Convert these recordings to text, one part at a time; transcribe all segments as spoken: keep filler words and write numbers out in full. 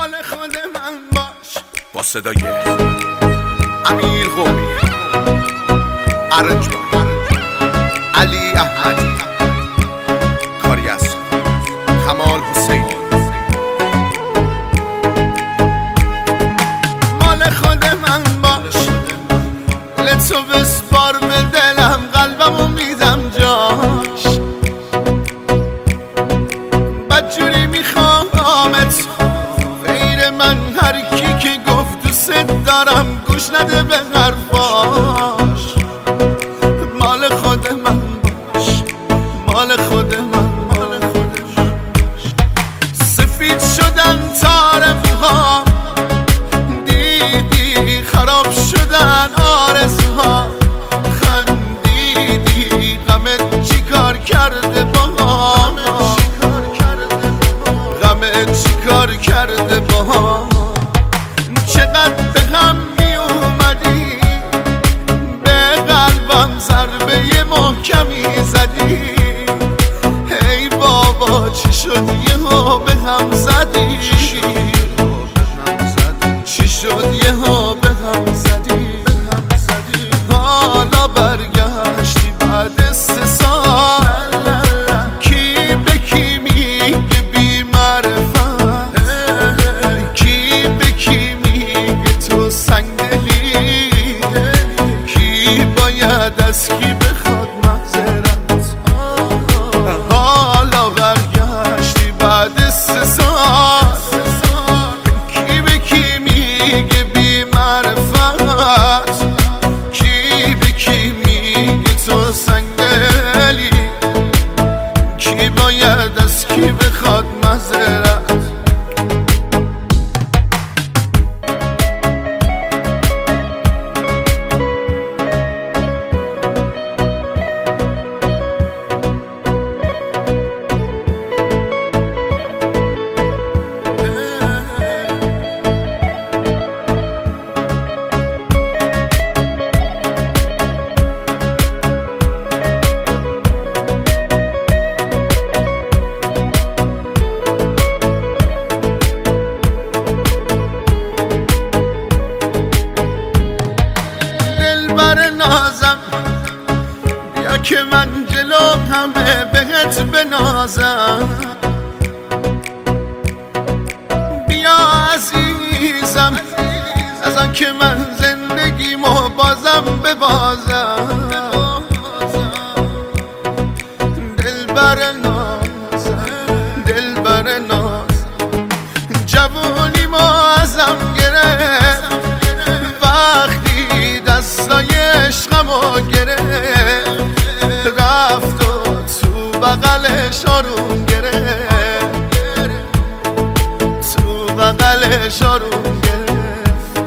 مال خود من باش. با صدای امیر قومی، ارنجبان، علی احمدی، کاری از کمال حسینی. مال خود من باش، لطفو بسپار به دلم، قلبمو میدم جاش. بدجوری میخوامت غیر من، هر کی که گفت دوست دارم گوش نده به حرفاش. مال خود من باش، مال خود من، مال خود من. سفید شدن طارم‌ها، دیدی خراب شدن آرزوها. خندیدی غمت چی کار کرده با هم، غمت چی کار کرده با هم. چقدر به هم می اومدی، به قلبم ضربه محکمی زدی. ای بابا چی شد یهو به هم زدی، چی شد یهو به هم زدی. حالا برگشتی بعد سه سال، کی به کی میگه بی معرفت، کی به کی میگه تو سنگدلی، کی باید از کی بخواد معذرت. حالا برگشتی بعد سه سال، کی به کی میگه بی معرفت، کی به کی میگه تو سنگدلی، کی باید از کی بخواد معذرت. نازم بیا که من جلو همه بهت بنازم. بیا عزیزم از آن که من زندگیمو بازم ببازم. دلبر نازم، دلبر نازم، جوونیمو ازم گرفت وقتی دستای عشقمو گرفت. رفت و تو بغلش آروم گرفت، تو بغلش آروم گرفت.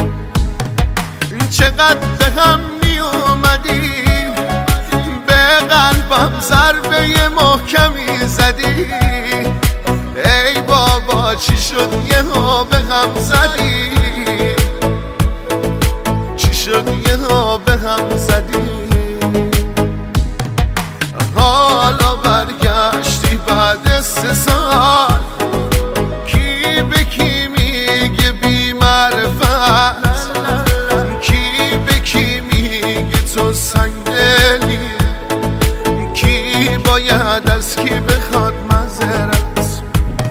چقدر به هم می اومدی، به قلبم ضربه محکمی زدی. ای بابا چی شد یهو به هم زدی، چی شد یهو به هم زدی. حالا برگشتی بعد سه سال، کی به کی میگه بی معرفت، کی به کی میگه تو سنگدلی، کی باید از کی بخواد معذرت.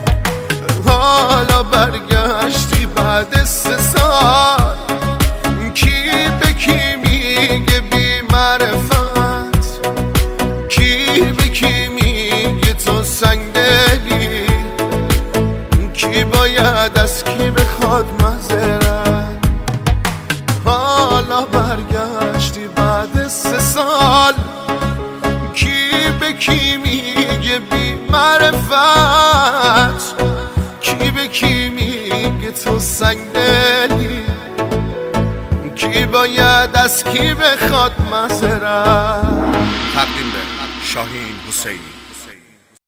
حالا برگشتی بعد سه سال، کی به کی میگه بی معرفت، کی به کی میگه تو سنگدلی، کی باید از کی بخواد معذرت. حالا برگشتی بعد سه سال، کی به کی میگه بی معرفت، کی به کی میگه تو سنگدلی، کی باید از کی بخواد معذرت. تقدیم به شاهین حسینی.